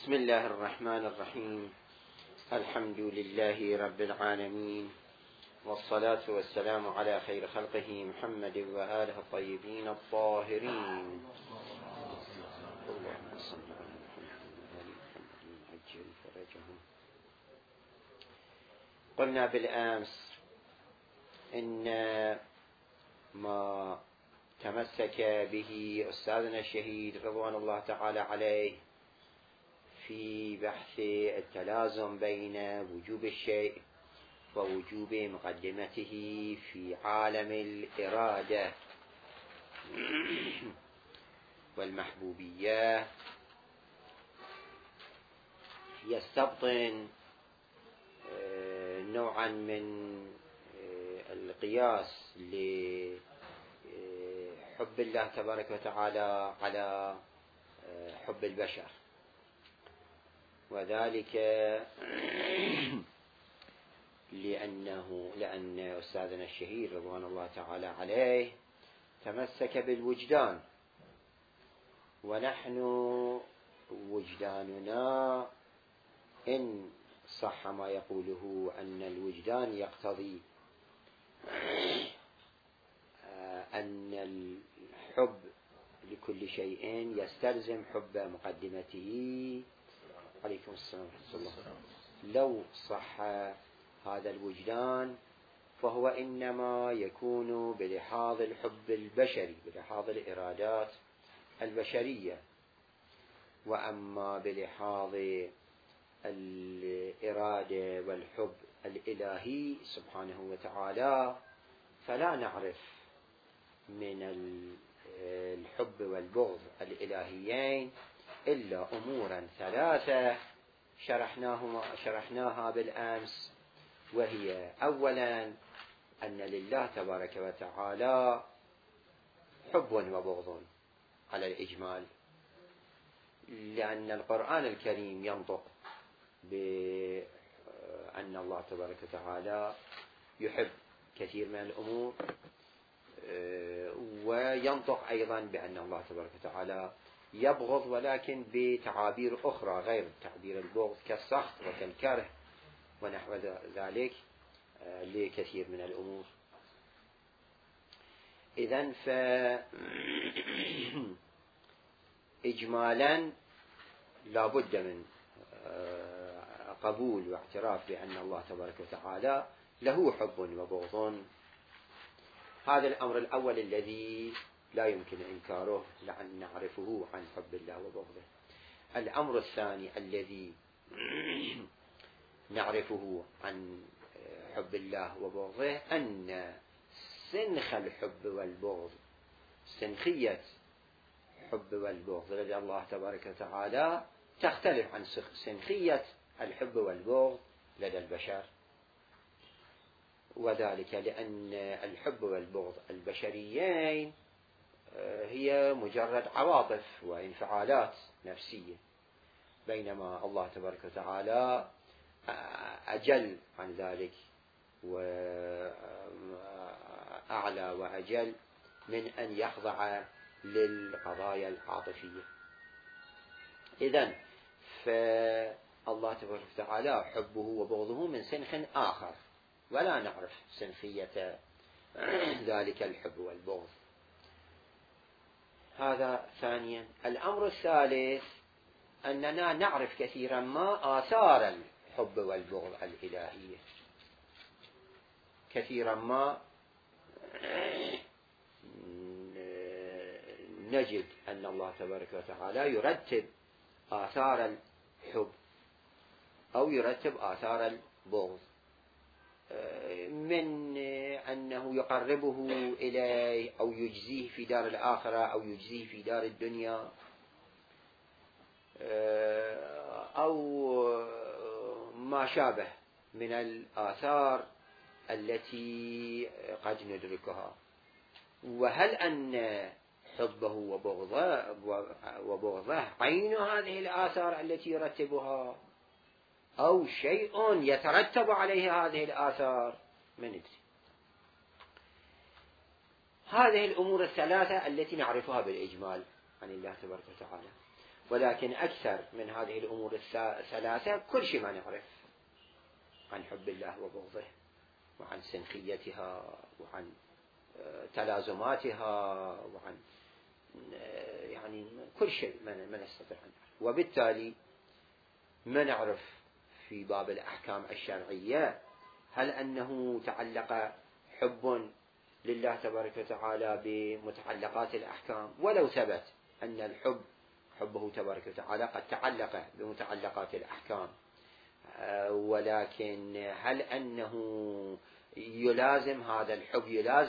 بسم الله الرحمن الرحيم. الحمد لله رب العالمين، والصلاة والسلام على خير خلقه محمد وآله الطيبين الطاهرين. اللهم صل على محمد وآل محمد عجل فرجهم. قلنا بالأمس إن ما تمسك به أستاذنا الشهيد رضوان الله تعالى عليه في بحث التلازم بين وجوب الشيء ووجوب مقدمته في عالم الإرادة والمحبوبية يستبطن نوعا من القياس لحب الله تبارك وتعالى على حب البشر، وذلك لأن أستاذنا الشهيد رضوان الله تعالى عليه تمسك بالوجدان، ونحن وجداننا إن صح ما يقوله أن الوجدان يقتضي أن الحب لكل شيء يستلزم حب مقدمته. عليكم السلام ورحمة الله. لو صح هذا الوجدان فهو إنما يكون بلحاظ الحب البشري، بلحاظ الإرادات البشرية، وأما بلحاظ الإرادة والحب الإلهي سبحانه وتعالى فلا نعرف من الحب والبغض الإلهيين إلا أمورا ثلاثة شرحناها بالأمس، وهي أولا أن لله تبارك وتعالى حب وبغض على الإجمال، لأن القرآن الكريم ينطق بأن الله تبارك وتعالى يحب كثير من الأمور، وينطق أيضا بأن الله تبارك وتعالى يبغض، ولكن بتعابير أخرى غير تعبير البغض كالسخط وكالكره ونحو ذلك لكثير من الأمور. إذن إجمالا لا بد من قبول واعتراف بأن الله تبارك وتعالى له حب وبغض. هذا الأمر الأول الذي لا يمكن إنكاره لأن نعرفه عن حب الله وبغضه. الأمر الثاني الذي نعرفه عن حب الله وبغضه أن سنخ الحب والبغض، سنخية حب والبغض لدى الله تبارك وتعالى تختلف عن سنخية الحب والبغض لدى البشر، وذلك لأن الحب والبغض البشريين هي مجرد عواطف وانفعالات نفسية، بينما الله تبارك وتعالى أجل عن ذلك وأعلى وأجل من أن يخضع للقضايا العاطفية. إذن فالله تبارك وتعالى حبه وبغضه من سنخ آخر، ولا نعرف سنخية ذلك الحب والبغض. هذا ثانيا. الأمر الثالث أننا نعرف كثيرا ما آثار الحب والبغض الإلهية، كثيرا ما نجد أن الله تبارك وتعالى يرتب آثار الحب أو يرتب آثار البغض، من أنه يقربه إليه أو يجزيه في دار الآخرة أو يجزيه في دار الدنيا، أو ما شابه من الآثار التي قد ندركها. وهل أن حبه وبغضه عين هذه الآثار التي يرتبها أو شيء يترتب عليه هذه الآثار؟ ما ندري. هذه الأمور الثلاثة التي نعرفها بالإجمال عن الله تبارك وتعالى. ولكن أكثر من هذه الأمور الثلاثة كل شيء ما نعرف عن حب الله وبغضه، وعن سنخيتها، وعن تلازماتها، وعن يعني كل شيء ما نستطيع أن نعرف. وبالتالي ما نعرف في باب الأحكام الشرعية هل أنه تعلق حب لله تبارك وتعالى بمتعلقات الأحكام، ولو ثبت أن حبه تبارك وتعالى قد تعلق بمتعلقات الأحكام، ولكن هل أنه يلازم هذا الحب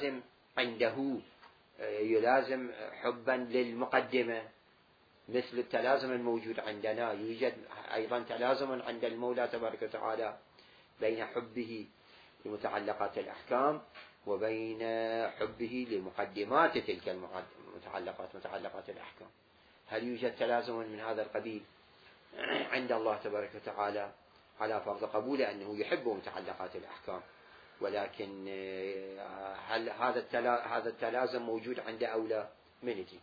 يلازم حبا للمقدمة مثل التلازم الموجود عندنا؟ يوجد أيضا تلازم عند المولى تبارك وتعالى بين حبه لمتعلقات الأحكام وبين حبه لمقدمات تلك المتعلقات، متعلقات الأحكام. هل يوجد تلازم من هذا القبيل عند الله تبارك وتعالى على فرض قبول أنه يحب متعلقات الأحكام؟ ولكن هل هذا التلازم موجود عنده أو لا؟ من يجي؟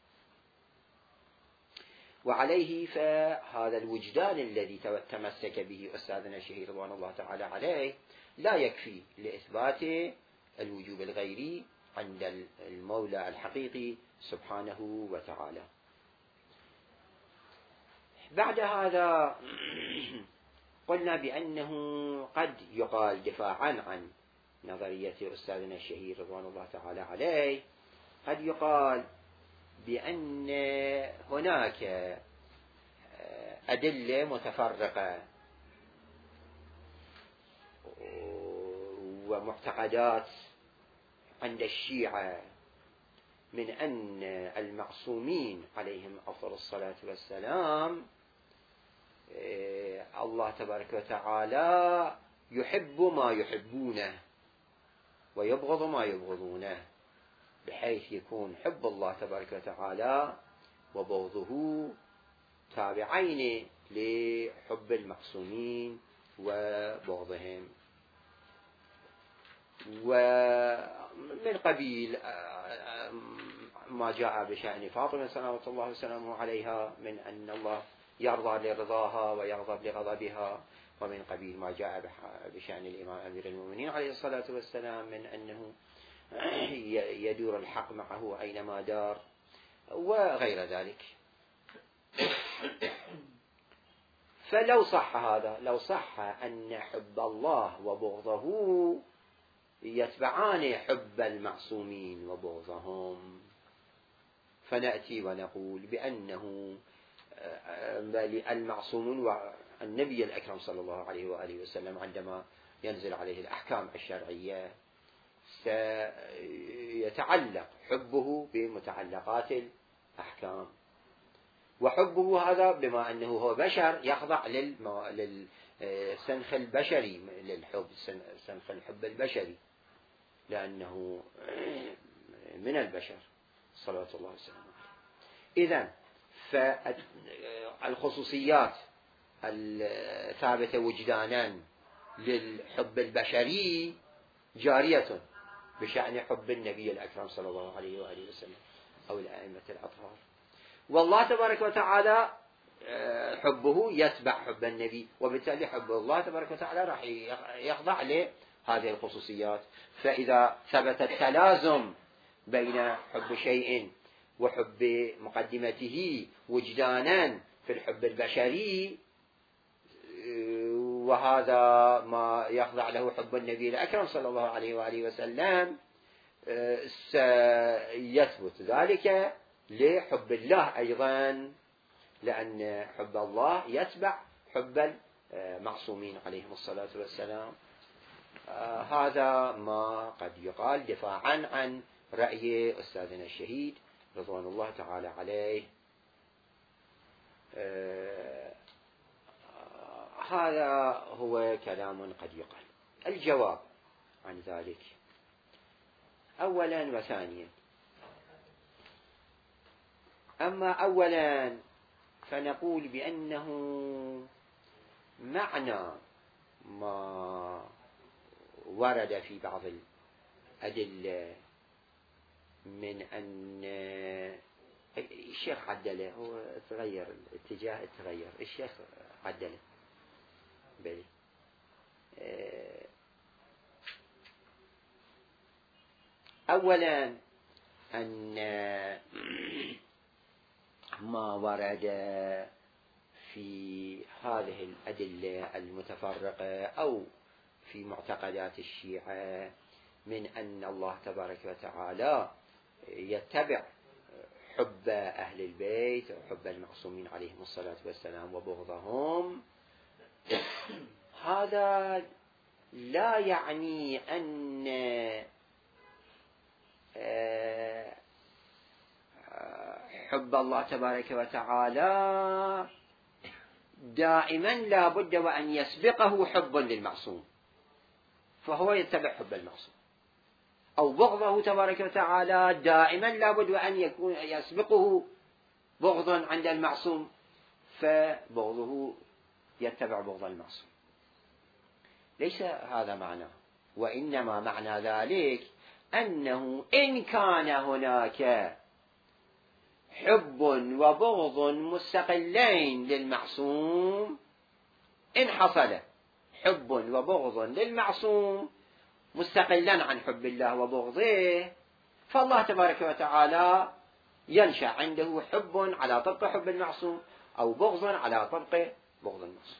وعليه فهذا الوجدان الذي تمسك به أستاذنا الشهيد رضوان الله تعالى عليه لا يكفي لإثبات الوجوب الغيري عند المولى الحقيقي سبحانه وتعالى. بعد هذا قلنا بأنه قد يقال دفاعا عن نظرية أستاذنا الشهيد رضوان الله تعالى عليه، قد يقال بأن هناك أدلة متفرقة ومعتقدات عند الشيعة من أن المعصومين عليهم أفضل الصلاة والسلام الله تبارك وتعالى يحب ما يحبونه ويبغض ما يبغضونه، بحيث يكون حب الله تبارك وتعالى وبغضه تابعين لحب المعصومين وبغضهم. ومن قبيل ما جاء بشأن فاطمة صلوات الله وسلامه عليها من أن الله يرضى لرضاها ويغضب لغضبها، ومن قبيل ما جاء بشأن الإمام أمير المؤمنين عليه الصلاة والسلام من أنه يدور الحق معه أينما دار، وغير ذلك. فلو صح هذا، لو صح أن حب الله وبغضه يتبعان حب المعصومين وبغضهم، فنأتي ونقول بأنه المعصومون والنبي الأكرم صلى الله عليه وآله وسلم عندما ينزل عليه الأحكام الشرعية سيتعلق حبه بمتعلقات الأحكام، وحبه هذا بما أنه هو بشر يخضع للسنخ البشري، للحب سنخ الحب البشري، لأنه من البشر صلوات الله وسلامه عليه. إذن فالخصوصيات الثابتة وجدانا للحب البشري جارية بشأن حب النبي الأكرم صلى الله عليه وآله وسلم أو الأئمة الأطهار. والله تبارك وتعالى حبه يتبع حب النبي، وبالتالي حب الله تبارك وتعالى راح يخضع لهذه الخصوصيات. فإذا ثبت التلازم بين حب شيء وحب مقدمته وجدانا في الحب البشري، وهذا ما يخضع له حب النبي الأكرم صلى الله عليه وآله وسلم، سيثبت ذلك لحب الله أيضا، لأن حب الله يتبع حب المعصومين عليهم الصلاة والسلام. هذا ما قد يقال دفاعا عن رأي أستاذنا الشهيد رضوان الله تعالى عليه. هذا هو كلام قد يقال. الجواب عن ذلك أولا وثانيا. أما أولا فنقول بأنه معنى ما ورد في بعض الأدلة من أن الشيخ عدله، هو تغير الاتجاه، تغير الشيخ عدله. بلي أولا أن ما ورد في هذه الأدلة المتفرقة أو في معتقدات الشيعة من أن الله تبارك وتعالى يتبع حب أهل البيت وحب المعصومين عليهم الصلاة والسلام وبغضهم، هذا لا يعني أن حب الله تبارك وتعالى دائما لا بد وأن يسبقه حب للمعصوم فهو يتبع حب المعصوم، أو بغضه تبارك وتعالى دائما لا بد وأن يكون يسبقه بغض عند المعصوم فبغضه يتبع بغض المعصوم. ليس هذا معناه، وإنما معنى ذلك أنه إن كان هناك حب وبغض مستقلين للمعصوم، إن حصل حب وبغض للمعصوم مستقلا عن حب الله وبغضه، فالله تبارك وتعالى ينشأ عنده حب على طبق حب المعصوم أو بغض على طبق بغض المعصوم.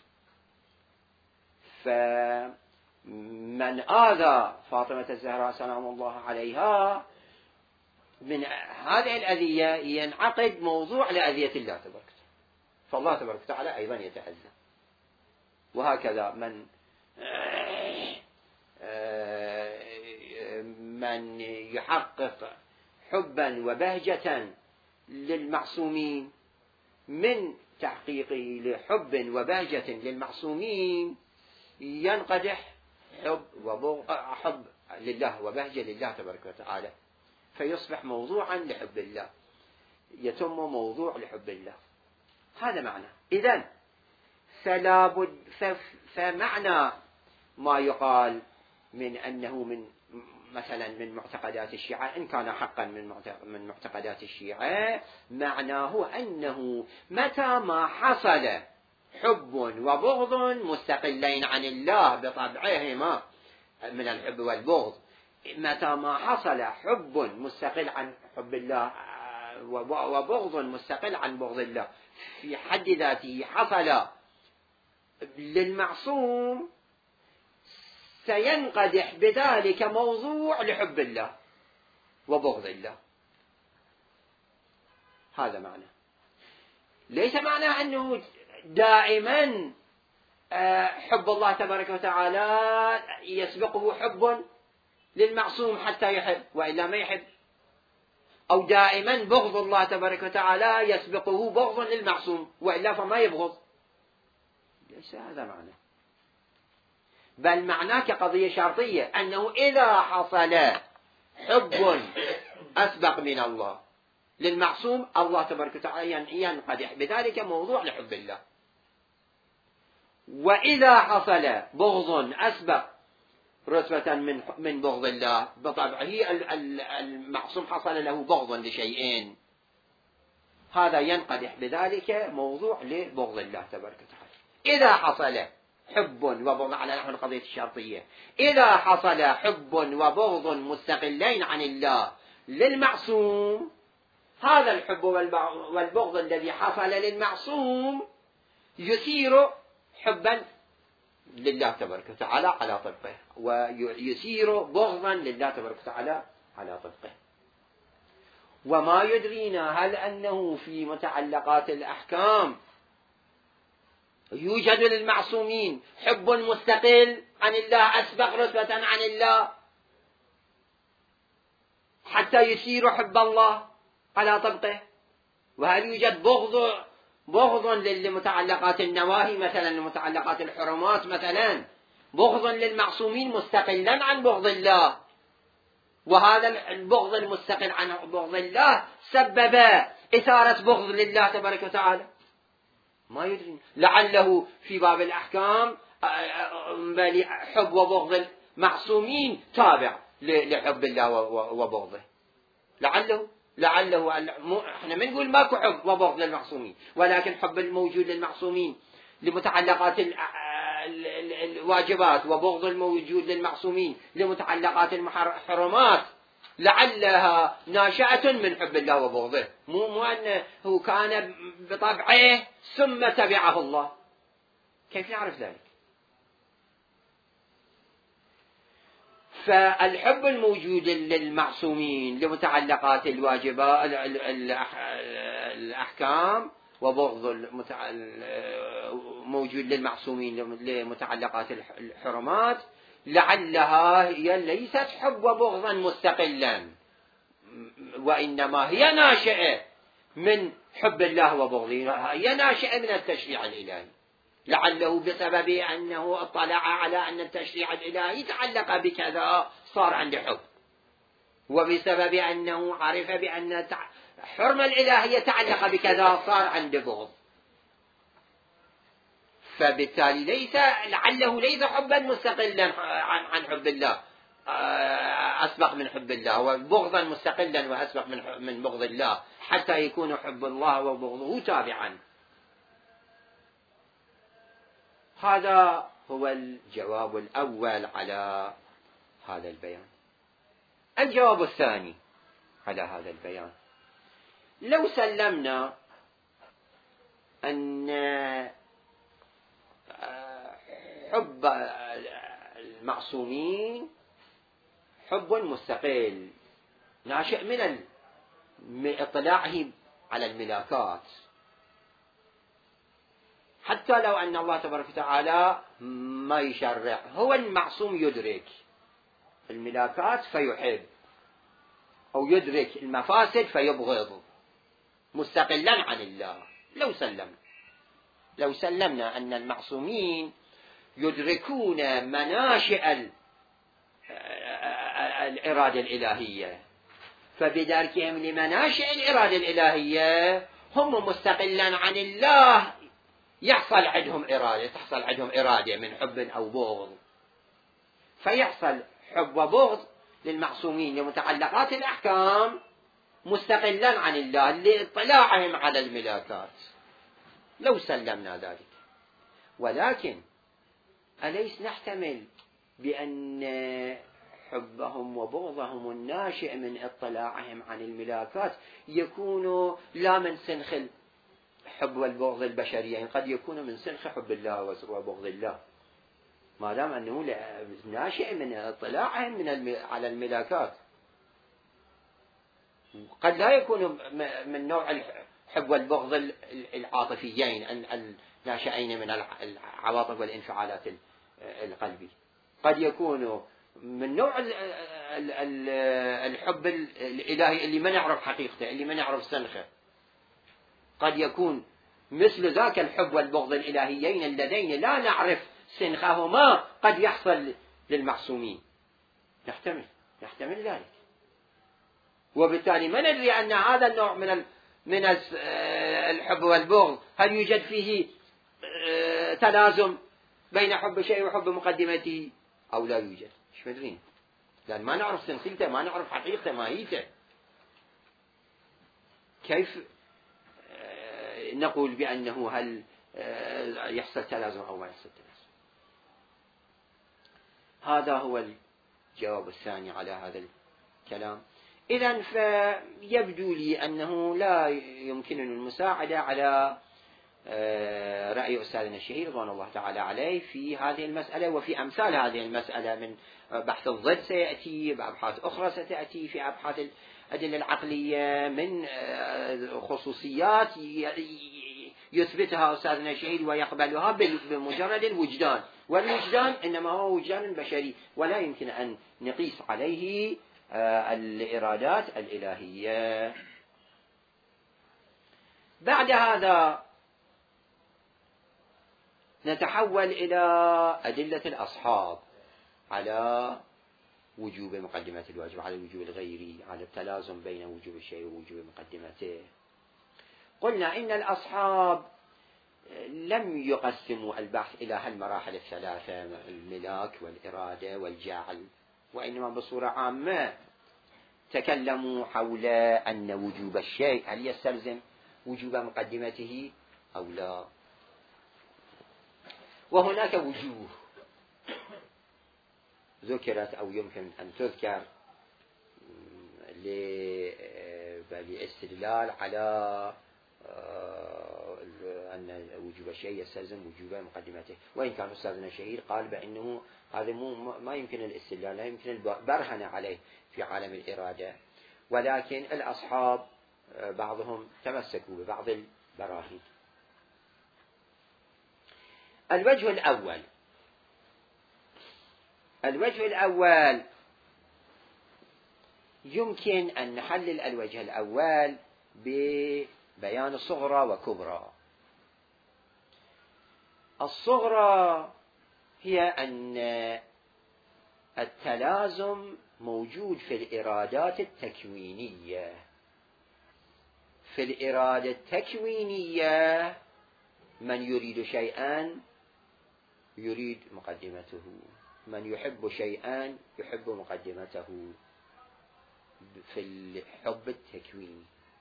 فمن آذى فاطمة الزهراء سلام الله عليها من هذه الأذية ينعقد موضوع لأذية الله تبارك وتعالى، فالله تبارك وتعالى أيضا يتأذى. وهكذا من يحقق حبا وبهجة للمعصومين من تحقيقه لحب وبهجة للمعصومين ينقدح حب لله وبهجة لله تبارك وتعالى، فيصبح موضوعا لحب الله، يتم موضوع لحب الله. هذا معنى. إذن فمعنى ما يقال من أنه من مثلا من معتقدات الشيعة، إن كان حقا من معتقدات الشيعة، معناه أنه متى ما حصل حب وبغض مستقلين عن الله بطبعهما من الحب والبغض، متى ما حصل حب مستقل عن حب الله وبغض مستقل عن بغض الله في حد ذاته حصل للمعصوم، سينقدح بذلك موضوع لحب الله وبغض الله. هذا معنى. ليس معناه أنه دائما حب الله تبارك وتعالى يسبقه حب للمعصوم حتى يحب وإلا ما يحب، أو دائما بغض الله تبارك وتعالى يسبقه بغض للمعصوم وإلا فما يبغض. ليس هذا معنى، بل معناه كقضية شرطية أنه إذا حصل حب أسبق من الله للمعصوم، الله تبارك وتعالى ينقدح بذلك موضوع لحب الله. وإذا حصل بغض أسبق رتبة من بغض الله، بطبعه المعصوم حصل له بغض لشيئين، هذا ينقدح بذلك موضوع لبغض الله تبارك وتعالى. إذا حصل حب وبغض على نحو القضية الشرطية، إذا حصل حب وبغض مستقلين عن الله للمعصوم، هذا الحب والبغض الذي حصل للمعصوم يثير حبا لله تبارك وتعالى على طبقه، ويثير بغضا لله تبارك وتعالى على طبقه. وما يدرينا هل أنه في متعلقات الأحكام يوجد للمعصومين حب مستقل عن الله أسبق رتبة عن الله حتى يثير حب الله على طبقه، وهل يوجد بغض للمتعلقات النواهي مثلا لمتعلقات الحرمات مثلا، بغض للمعصومين مستقلا عن بغض الله، وهذا البغض المستقل عن بغض الله سبب إثارة بغض لله تبارك وتعالى. ما يدري، لعله في باب الأحكام حب وبغض المعصومين تابع لحب الله وبغضه، لعله لعله احنا ما نقول ماكو حب وبغض للمعصومين، ولكن حب الموجود للمعصومين لمتعلقات الواجبات، وبغض الموجود للمعصومين لمتعلقات المحرمات، لعلها ناشئة من حب الله وبغضه، مو أنه كان بطبعه ثم تبعه الله. كيف نعرف ذلك؟ فالحب الموجود للمعصومين لمتعلقات الواجبات الأحكام، وبغض موجود للمعصومين لمتعلقات الحرمات، لعلها هي ليست حب وبغضا مستقلا، وإنما هي ناشئة من حب الله وبغضه، هي ناشئة من التشريع الإلهي، لعله بسبب أنه اطلع على أن التشريع الإلهي تعلق بكذا صار عنده حب، وبسبب أنه عرف بأن حرمة الإلهية تعلق بكذا صار عنده بغض. فبالتالي لعله ليس حبا مستقلا عن حب الله أسبق من حب الله، وبغضا مستقلا وأسبق من بغض الله، حتى يكون حب الله وبغضه تابعا. هذا هو الجواب الأول على هذا البيان. الجواب الثاني على هذا البيان: لو سلمنا أن حب المعصومين حب مستقل ناشئ من اطلاعه على الملاكات، حتى لو أن الله تبارك وتعالى ما يشرع، هو المعصوم يدرك الملاكات فيحب، أو يدرك المفاسد فيبغض مستقلا عن الله. لو سلمنا أن المعصومين يدركون مناشئ الإرادة الإلهية، فبدركهم لمناشئ الإرادة الإلهية هم مستقلا عن الله تحصل عندهم إرادة من حب أو بغض، فيحصل حب وبغض للمعصومين لمتعلقات الأحكام مستقلا عن الله لاطلاعهم على الملاكات. لو سلمنا ذلك، ولكن أليس نحتمل بأن حبهم وبغضهم الناشئ من اطلاعهم عن الملاكات يكون لا من سنخ الحب والبغض البشريين، قد يكون من سنخ حب الله وبغض الله، ما دام أنه ناشئ من اطلاعهم على الملاكات. قد لا يكون من نوع الحب والبغض العاطفيين الناشئين من العواطف والانفعالات القلبي، قد يكون من نوع الحب الإلهي اللي ما نعرف حقيقته، اللي ما نعرف سنخه. قد يكون مثل ذاك الحب والبغض الإلهيين اللذين لا نعرف سنخهما قد يحصل للمعصومين. نحتمل ذلك، وبالتالي ما ندري أن هذا النوع من الحب والبغض هل يوجد فيه تلازم بين حب شيء وحب مقدمته أو لا يوجد. مش مدرين، لأن ما نعرف سنخيته، ما نعرف حقيقته ماهيته. كيف نقول بأنه هل يحصل تلازم أو ما يحصل تلازم؟ هذا هو الجواب الثاني على هذا الكلام. إذن فيبدو لي أنه لا يمكنني المساعدة على رأي أستاذنا الشهير رضوان الله تعالى عليه في هذه المسألة وفي أمثال هذه المسألة، من بحث الضد سيأتي، بأبحاث أخرى ستأتي في أبحاث الأدلة العقلية، من خصوصيات يثبتها أستاذنا الشهير ويقبلها بمجرد الوجدان، والوجدان إنما هو وجدان بشري، ولا يمكن أن نقيس عليه الإرادات الإلهية. بعد هذا نتحول إلى أدلة الأصحاب على وجوب مقدمة الواجب، على الوجوب الغيري، على التلازم بين وجوب الشيء ووجوب مقدمته. قلنا إن الأصحاب لم يقسموا البحث إلى هالمراحل الثلاثة، الملاك والإرادة والجعل، وإنما بصورة عامة تكلموا حول أن وجوب الشيء هل يستلزم وجوب مقدمته أو لا. وهناك وجوه ذكرت أو يمكن أن تذكر للاستدلال على أن وجوب الشيء يستلزم وجوب مقدمته، وإن كان أستاذنا الشهير قال بأنه هذا ما يمكن الاستدلال، لا يمكن البرهنة عليه في عالم الإرادة، ولكن الأصحاب بعضهم تمسكوا ببعض البراهين. الوجه الأول يمكن أن نحلل الوجه الأول ببيان صغرى وكبرى. الصغرى هي أن التلازم موجود في الإرادات التكوينية. في الإرادة التكوينية من يريد شيئا يريد مقدمته، من يحب شيئا يحب مقدمته في الحب التكويني.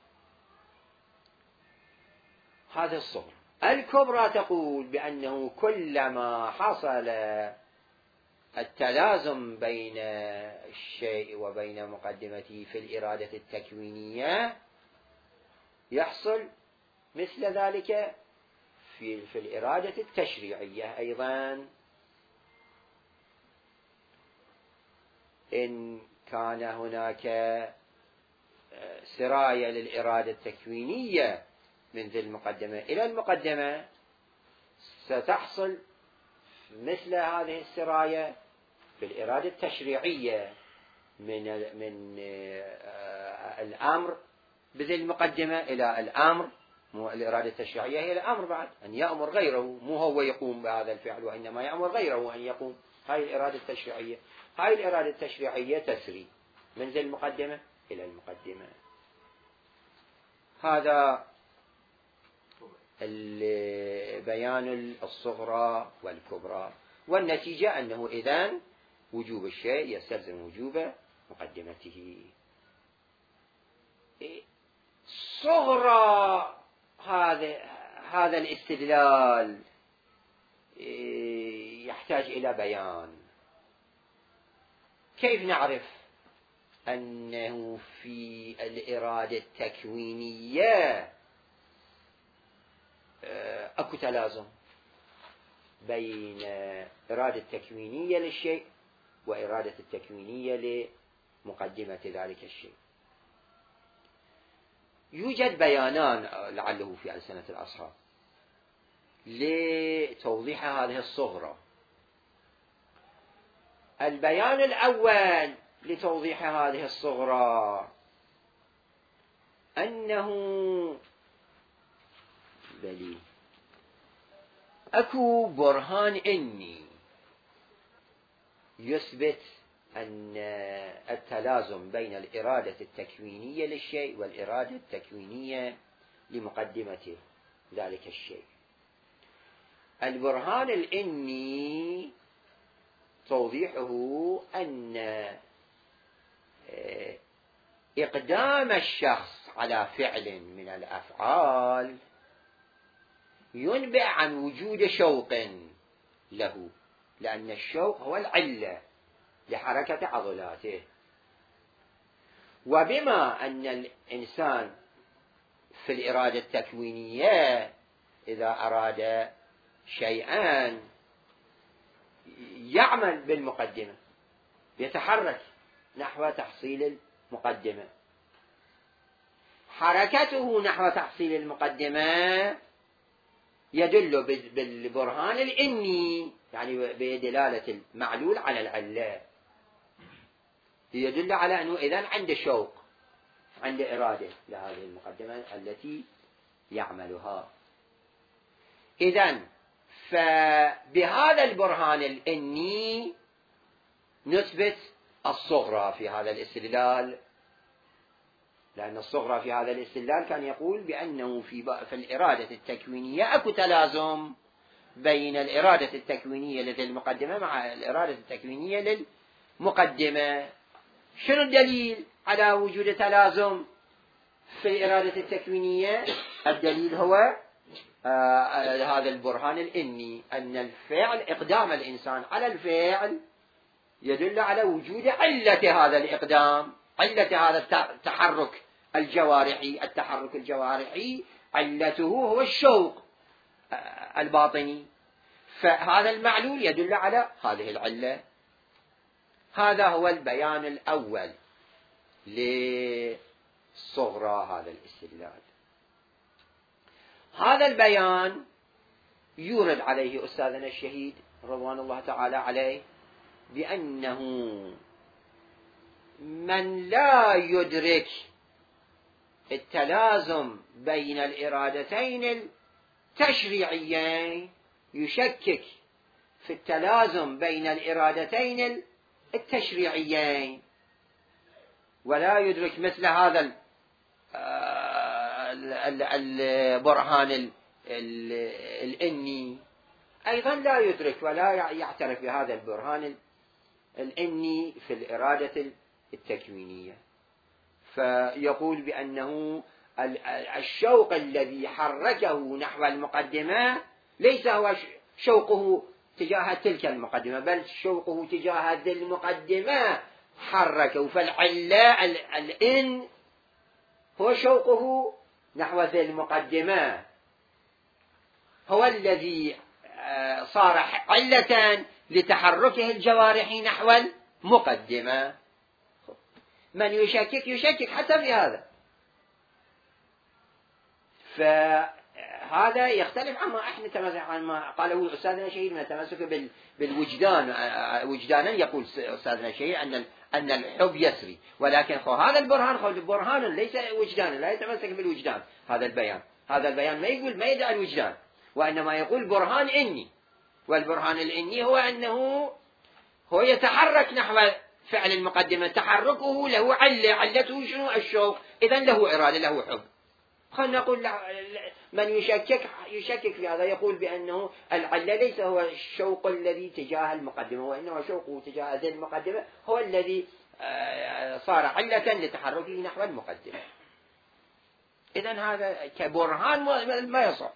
هذا الصغر. الكبرى تقول بأنه كلما حصل التلازم بين الشيء وبين مقدمته في الإرادة التكوينية يحصل مثل ذلك في الإرادة التشريعية أيضا. إن كان هناك سراية للإرادة التكوينية من ذي المقدمة إلى المقدمة ستحصل مثل هذه السراية في الإرادة التشريعية من الأمر بذي المقدمة إلى الأمر، مو الإرادة التشريعية هي الأمر بعد، أن يأمر غيره، مو هو يقوم بهذا الفعل وإنما يأمر غيره أن يقوم. هاي الإرادة التشريعية. هاي الإرادة التشريعية تسري من ذي المقدمة إلى المقدمة. هذا بيان الصغرى والكبرى، والنتيجة أنه إذن وجوب الشيء يستلزم وجوب مقدمته. صغرى هذا الاستدلال يحتاج إلى بيان. كيف نعرف أنه في الإرادة التكوينية أكو تلازم بين إرادة التكوينية للشيء وإرادة التكوينية لمقدمة ذلك الشيء؟ يوجد بيانان لعله في ألسنة الأصحاب لتوضيح هذه الصغرى. البيان الأول لتوضيح هذه الصغرى أنه أكو برهان إني يثبت أن التلازم بين الإرادة التكوينية للشيء والإرادة التكوينية لمقدمة ذلك الشيء. البرهان الإني توضيحه أن إقدام الشخص على فعل من الأفعال ينبئ عن وجود شوق له، لأن الشوق هو العلة لحركة عضلاته. وبما أن الإنسان في الإرادة التكوينية إذا أراد شيئا يعمل بالمقدمة، يتحرك نحو تحصيل المقدمة، حركته نحو تحصيل المقدمة يدل بالبرهان الإني، يعني بدلالة المعلول على العلة، يدل على أنه إذن عنده شوق، عنده إرادة لهذه المقدمة التي يعملها. إذن فبهذا البرهان الإني نثبت الصغرى في هذا الاستدلال، لأن الصغرى في هذا الاستدلال كان يقول بأنه في الإرادة التكوينية أكو تلازم بين الإرادة التكوينية للمقدمة مع الإرادة التكوينية للمقدمة. شنو الدليل؟ على وجود تلازم في الإرادة التكوينية؟ الدليل هو هذا البرهان الإني، أن الفعل إقدام الإنسان على الفعل يدل على وجود علة هذا الإقدام، علة هذا التحرك الجوارحي. التحرك الجوارحي علته هو الشوق الباطني، فهذا المعلول يدل على هذه العلة. هذا هو البيان الأول لصغرى هذا الاستدلال. هذا البيان يورد عليه أستاذنا الشهيد رضوان الله تعالى عليه بأنه من لا يدرك التلازم بين الإرادتين التشريعيين يشكك في التلازم بين الإرادتين التشريعيين، ولا يدرك مثل هذا البرهان الإني، أيضا لا يدرك ولا يعترف بهذا البرهان الإني في الإرادة التكوينية. فيقول بأنه الشوق الذي حركه نحو المقدمة ليس هو شوقه تجاه تلك المقدمة، بل شوقه تجاه ذي المقدمة حركه. فالعلة الإن هو شوقه نحو ذي المقدمة، هو الذي صار علة لتحركه الجوارحي نحو المقدمة. من يشكك حتى في هذا. فهذا يختلف عما احنا تمسك عن ما قاله أستاذنا الشهيد من التمسك بالوجدان. وجدانا يقول أستاذنا الشهيد أن الحب يسري، ولكن هذا البرهان ليس وجدانا، لا يتمسك بالوجدان. هذا البيان ما يدعي الوجدان، وإنما يقول برهان إني. والبرهان الإني هو أنه هو يتحرك نحو فعل المقدمة، تحركه له علته شنو؟ الشوق. إذن له إرادة، له حب. خلنا نقول من يشكك في هذا يقول بأنه العلة ليس هو الشوق الذي تجاه المقدمة، وإنما شوقه تجاه ذي المقدمة هو الذي صار علة لتحركه نحو المقدمة. إذن هذا كبرهان ما يصح.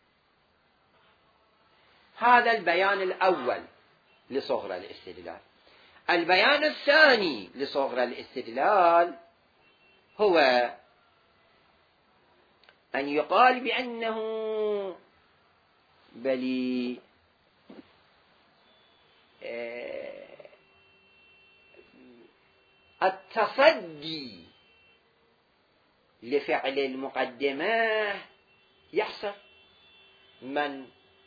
هذا البيان الأول لصغرى الاستدلال. البيان الثاني لصغرى الاستدلال هو أن يقال بأنه بل التصدي لفعل المقدمة يحصل. من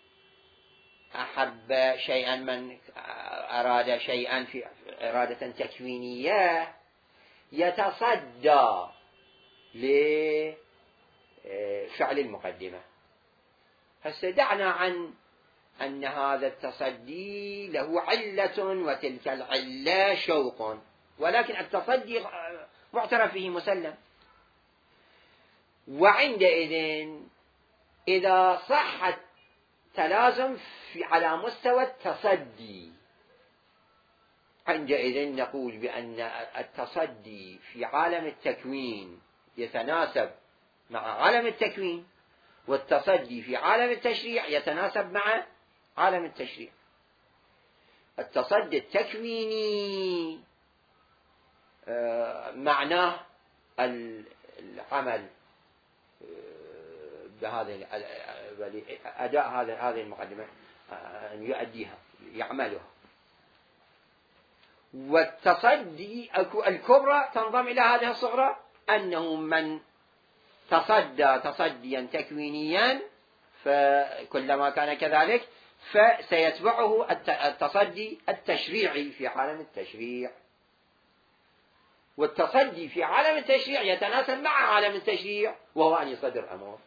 أحب شيئا، من أراد شيئا في إرادة تكوينية يتصدى لفعل المقدمة. هسه دعنا عن أن هذا التصدي له علة وتلك العلة شوق، ولكن التصدي معترف به مسلم. وعندئذ إذا صح التلازم على مستوى التصدي، عندئذ نقول بأن التصدي في عالم التكوين يتناسب مع عالم التكوين، والتصدي في عالم التشريع يتناسب مع عالم التشريع. التصدي التكويني معناه العمل بهذه أداء هذه المقدمة، أن يؤديها يعملها. والتصدي الكبرى تنضم إلى هذه الصغرى، أنه من تصدى تصديا تكوينيا فكلما كان كذلك فسيتبعه التصدي التشريعي في عالم التشريع. والتصدي في عالم التشريع يتناسب مع عالم التشريع، وهو أن يصدر أمر.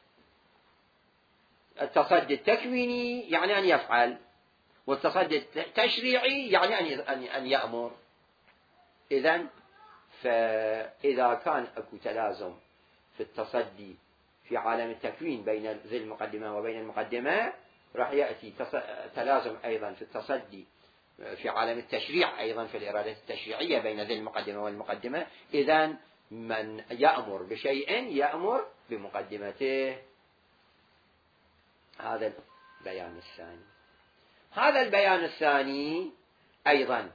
التصدي التكويني يعني أن يفعل، والتصدي التشريعي يعني أن يأمر. إذن فإذا كان أكو تلازم في التصدي في عالم التكوين بين ذي المقدمة وبين المقدمة، راح يأتي تلازم أيضا في التصدي في عالم التشريع أيضا في الإرادة التشريعية بين ذي المقدمة والمقدمة. إذن من يأمر بشيء يأمر بمقدمته. هذا البيان الثاني. هذا البيان الثاني أيضا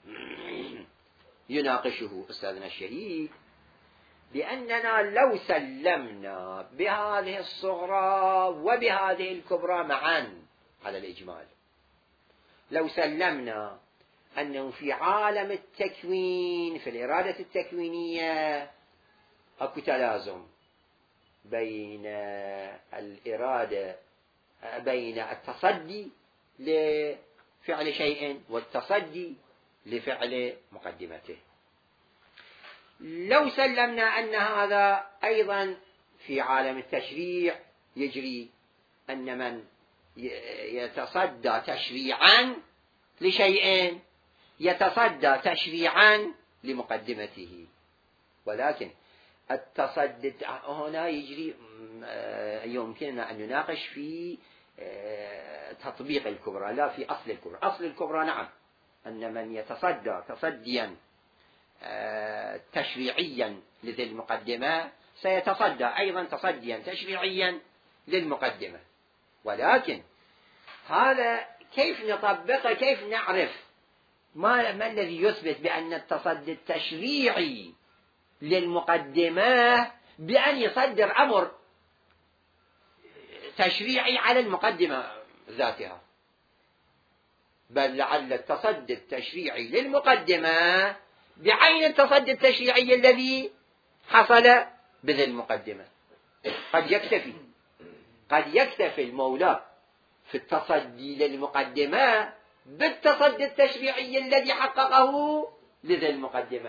يناقشه أستاذنا الشهيد بأننا لو سلمنا بهذه الصغرى وبهذه الكبرى معا على الإجمال، لو سلمنا أنه في عالم التكوين في الإرادة التكوينية أكو تلازم بين الإرادة بين التصدي لفعل شيء والتصدي لفعل مقدمته. لو سلمنا أن هذا أيضا في عالم التشريع يجري، أن من يتصدى تشريعا لشيء يتصدى تشريعا لمقدمته، ولكن التصدي هنا يجري يمكننا أن نناقش في تطبيق الكبرى لا في أصل الكبرى. أصل الكبرى نعم أن من يتصدى تصديا تشريعيا لذي المقدمة سيتصدى أيضا تصديا تشريعيا للمقدمة، ولكن هذا كيف نطبقه؟ كيف نعرف ما الذي يثبت بأن التصدي التشريعي للمقدمة بأن يصدر أمر تشريعي على المقدمة ذاتها؟ بل لعل التصدي التشريعي للمقدمة بعين التصدي التشريعي الذي حصل بذي المقدمة. قد يكتفي المولى في التصدي للمقدمة بالتصدي التشريعي الذي حققه لذي المقدمة.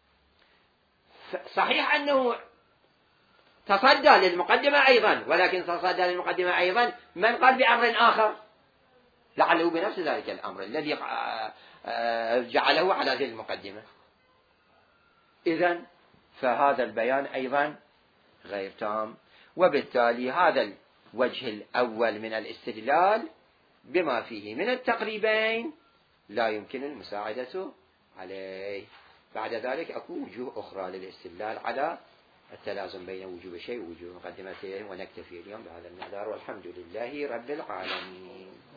صحيح أنه تصدى للمقدمة أيضا، ولكن تصدى للمقدمة أيضا من قال بأمر آخر لعله بنفس ذلك الأمر الذي جعله على ذي المقدمة. إذن فهذا البيان أيضا غير تام، وبالتالي هذا الوجه الأول من الاستدلال بما فيه من التقريبين لا يمكن المساعدة عليه. بعد ذلك أكو وجوه أخرى للاستدلال على التلازم بين وجوب شيء ووجوب مقدمته، ونكتفي اليوم بهذا المقدار، والحمد لله رب العالمين.